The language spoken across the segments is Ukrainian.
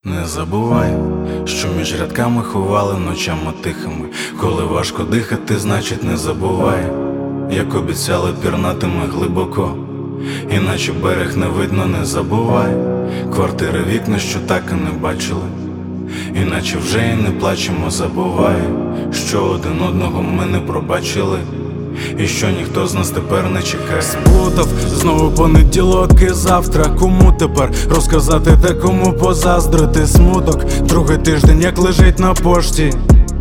Не забувай, що між рядками ховали ночами тихими. Коли важко дихати, значить не забувай, як обіцяли пірнатиме глибоко, іначе берег не видно, не забувай. Квартири, вікна, що так і не бачили, іначе вже і не плачемо, забувай, що один одного ми не пробачили, і що ніхто з нас тепер не чекає. Сплутав знову понеділок і завтра. Кому тепер розказати та кому позаздрити? Смуток, другий тиждень як лежить на пошті.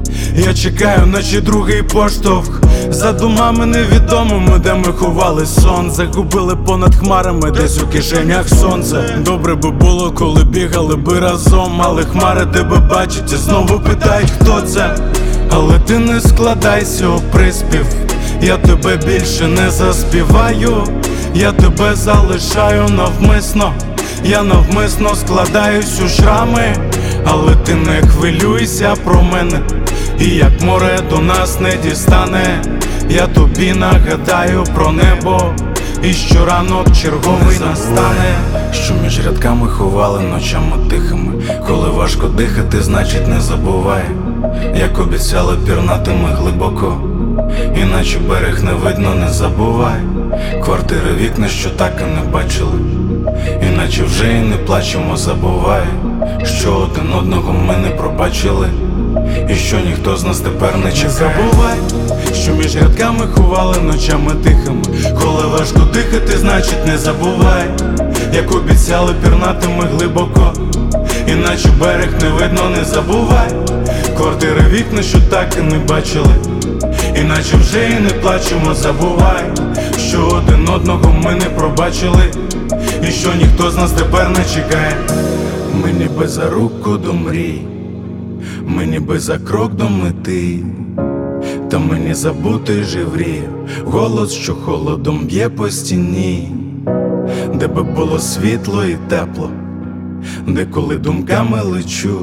Я чекаю, наче другий поштовх. За думами невідомими, де ми ховали сон. Загубили понад хмарами, десь у кишенях сонце. Добре би було, коли бігали би разом, але хмари тебе бачать і знову питають, хто це. Але ти не складайся у приспів, я тебе більше не заспіваю. Я тебе залишаю навмисно, я навмисно складаюсь у шрами. Але ти не хвилюйся про мене, і як море до нас не дістане. Я тобі нагадаю про небо, і що ранок черговий настане. Що між рядками ховали ночами тихими. Коли важко дихати, значить не забувай, як обіцяли пірнатиме глибоко, іначе берег не видно, не забувай. Квартири, вікна, що так і не бачили, іначе вже і не плачемо, забувай, що один одного ми не пробачили, і що ніхто з нас тепер не чекає. Забувай, що між рядками ховали ночами тихими. Коли важко дихати, значить не забувай, як обіцяли пірнатиме глибоко, іначе берег не видно, не забувай. Квартири, вікна, що так і не бачили, іначе вже і не плачемо, забувай, що один одного ми не пробачили, і що ніхто з нас тепер не чекає. Ми ніби за руку до мрій, ми ніби за крок до мети, та мені забути живрію голос, що холодом б'є по стіні. Де би було світло і тепло, де коли думками лечу,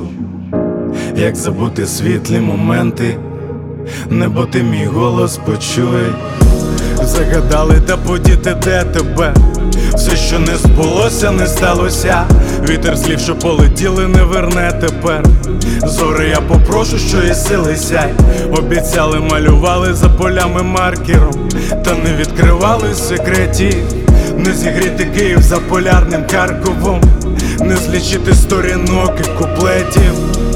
як забути світлі моменти, небо ти мій голос почуй. Загадали, та подіти де тебе, все, що не збулося, не сталося. Вітер слів, що полетіли, не верне тепер. Зори, я попрошу, що і сили сяй. Обіцяли, малювали за полями маркером, та не відкривали секретів. Не зігріти Київ за полярним Харковом, не злічити сторінок і куплетів.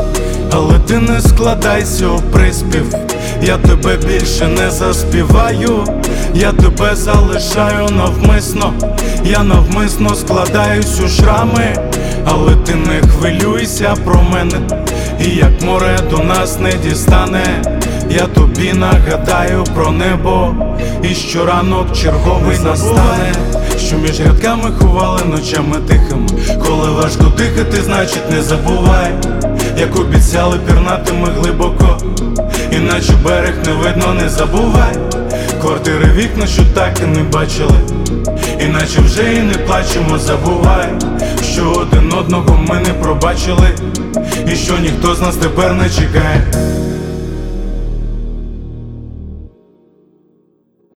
Але ти не складайся у приспів, я тебе більше не заспіваю. Я тебе залишаю навмисно, я навмисно складаюсь у шрами. Але ти не хвилюйся про мене, і як море до нас не дістане. Я тобі нагадаю про небо, і що ранок черговий настане. Що між рядками ховали ночами тихими. Коли важко дихати, значить не забувай, як обіцяли пірнатиме глибоко, іначе берег не видно, не забувай. Квартири, вікна, що так і не бачили, іначе вже і не плачемо, забувай, що один одного ми не пробачили, і що ніхто з нас тепер не чекає.